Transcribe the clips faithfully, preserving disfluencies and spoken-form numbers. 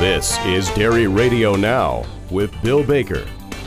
This is Dairy Radio Now with Bill Baker.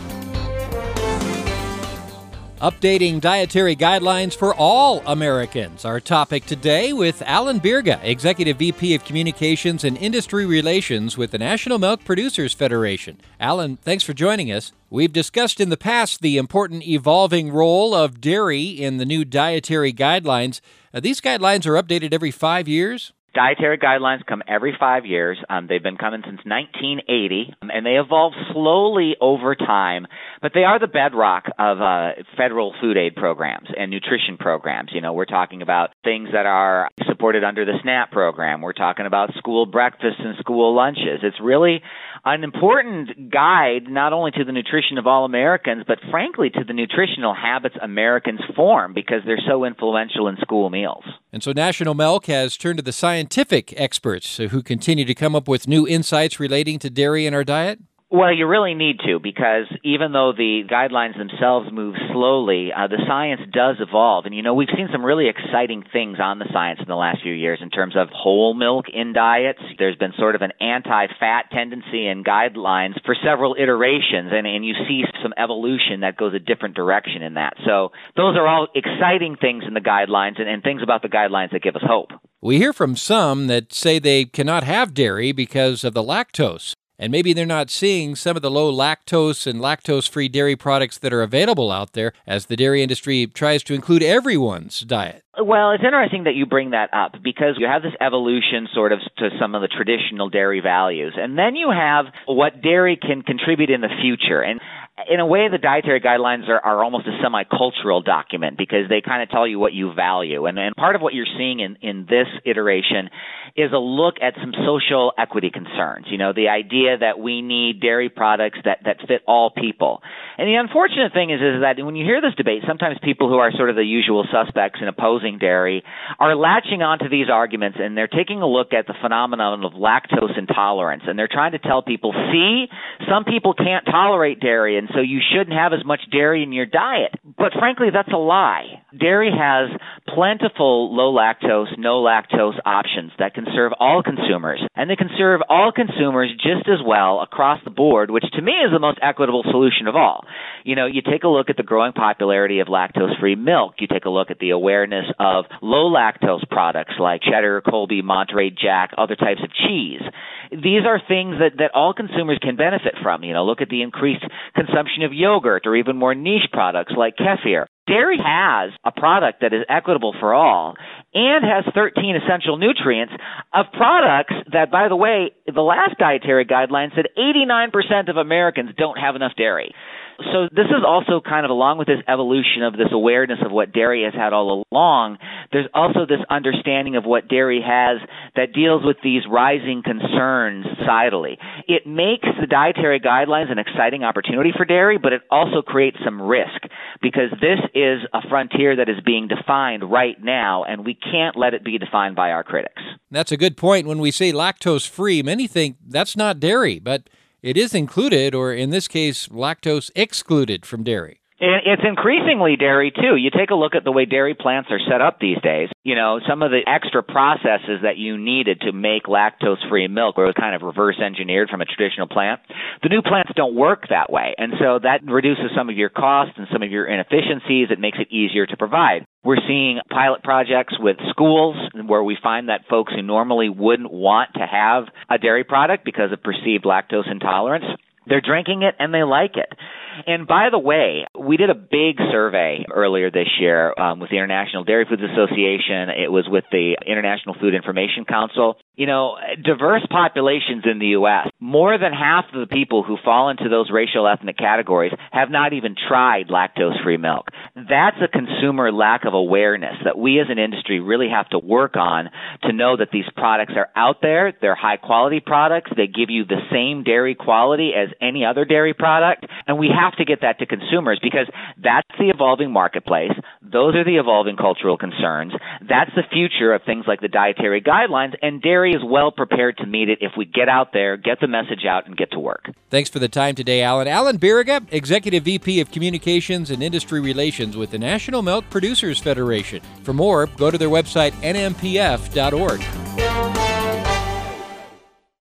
Updating dietary guidelines for all Americans. Our topic today with Alan Birga, Executive V P of Communications and Industry Relations with the National Milk Producers Federation. Alan, thanks for joining us. We've discussed in the past the important evolving role of dairy in the new dietary guidelines. Uh, these guidelines are updated every five years? Dietary guidelines come every five years. Um, they've been coming since nineteen eighty, um, and they evolve slowly over time, but they are the bedrock of uh, federal food aid programs and nutrition programs. You know, we're talking about things that are supported under the SNAP program. We're talking about school breakfasts and school lunches. It's really an important guide not only to the nutrition of all Americans, but frankly to the nutritional habits Americans form because they're so influential in school meals. And so National Milk has turned to the scientific experts who continue to come up with new insights relating to dairy in our diet? Well, you really need to, because even though the guidelines themselves move slowly, uh, the science does evolve. And, you know, we've seen some really exciting things on the science in the last few years in terms of whole milk in diets. There's been sort of an anti-fat tendency in guidelines for several iterations, and, and you see some evolution that goes a different direction in that. So those are all exciting things in the guidelines and, and things about the guidelines that give us hope. We hear from some that say they cannot have dairy because of the lactose. And maybe they're not seeing some of the low lactose and lactose-free dairy products that are available out there as the dairy industry tries to include everyone's diet. Well, it's interesting that you bring that up because you have this evolution sort of to some of the traditional dairy values. And then you have what dairy can contribute in the future. And in a way, the dietary guidelines are, are almost a semi-cultural document because they kind of tell you what you value. And, and part of what you're seeing in, in this iteration is a look at some social equity concerns. You know, the idea that we need dairy products that, that fit all people. And the unfortunate thing is, is that when you hear this debate, sometimes people who are sort of the usual suspects in opposing dairy are latching onto these arguments, and they're taking a look at the phenomenon of lactose intolerance. And they're trying to tell people, see, some people can't tolerate dairy, and so you shouldn't have as much dairy in your diet. But frankly, that's a lie. Dairy has plentiful low lactose, no lactose options that can serve all consumers. And they can serve all consumers just as well across the board, which to me is the most equitable solution of all. You know, you take a look at the growing popularity of lactose-free milk. You take a look at the awareness of low lactose products like cheddar, Colby, Monterey Jack, other types of cheese. These are things that, that all consumers can benefit from. You know, look at the increased consumption of yogurt or even more niche products like kefir. Dairy has a product that is equitable for all and has thirteen essential nutrients of products that, by the way, the last dietary guideline said eighty-nine percent of Americans don't have enough dairy. So this is also kind of along with this evolution of this awareness of what dairy has had all along, there's also this understanding of what dairy has that deals with these rising concerns societally. It makes the dietary guidelines an exciting opportunity for dairy, but it also creates some risk because this is a frontier that is being defined right now, and we can't let it be defined by our critics. That's a good point. When we say lactose-free, many think that's not dairy, but it is included, or in this case, lactose excluded from dairy. It's increasingly dairy, too. You take a look at the way dairy plants are set up these days. You know, some of the extra processes that you needed to make lactose-free milk were kind of reverse engineered from a traditional plant. The new plants don't work that way, and so that reduces some of your costs and some of your inefficiencies. It makes it easier to provide. We're seeing pilot projects with schools where we find that folks who normally wouldn't want to have a dairy product because of perceived lactose intolerance, they're drinking it and they like it. And by the way, we did a big survey earlier this year um, with the International Dairy Foods Association. It was with the International Food Information Council. You know, diverse populations in the U S, more than half of the people who fall into those racial ethnic categories have not even tried lactose-free milk. That's a consumer lack of awareness that we as an industry really have to work on to know that these products are out there. They're high-quality products. They give you the same dairy quality as any other dairy product, and we have to get that to consumers because that's the evolving marketplace. Those are the evolving cultural concerns. That's the future of things like the dietary guidelines, and dairy is well prepared to meet it if we get out there, get the message out, and get to work. Thanks for the time today, Alan. Alan Birga, Executive V P of Communications and Industry Relations with the National Milk Producers Federation. For more, go to their website, N M P F dot org.